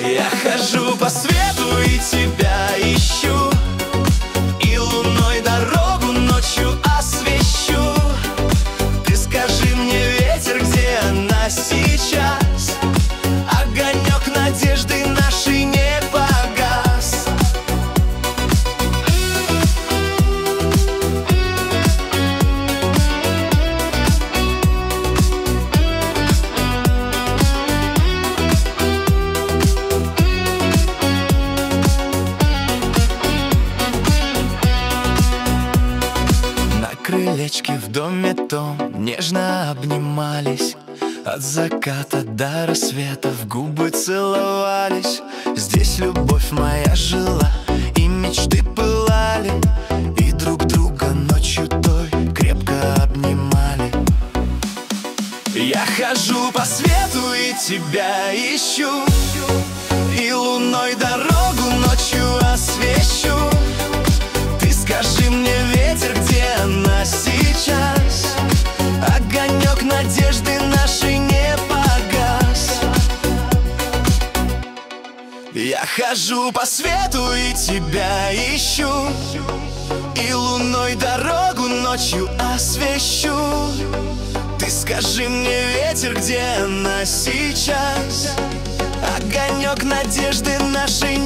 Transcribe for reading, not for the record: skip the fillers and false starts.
Я хожу по свету и тебя ищу, и луной дорогу ночью освещу. Ты скажи мне, ветер, где она сейчас? Огонек надежды нашей не погас. На крылечке в доме том нежно обнимались, от заката до рассвета в губы целовались. Здесь любовь моя жила, и мечты пылали, и друг друга ночью той крепко обнимали. Я хожу по свету и тебя ищу, и луной дорогу ночью освещу. Ты скажи мне, ветер, где она сейчас? Огонек надежды нашей не погас. Я хожу по свету и тебя ищу, и луной дорогу ночью освещу. Ты скажи мне, ветер, где она сейчас? Огонек надежды нашей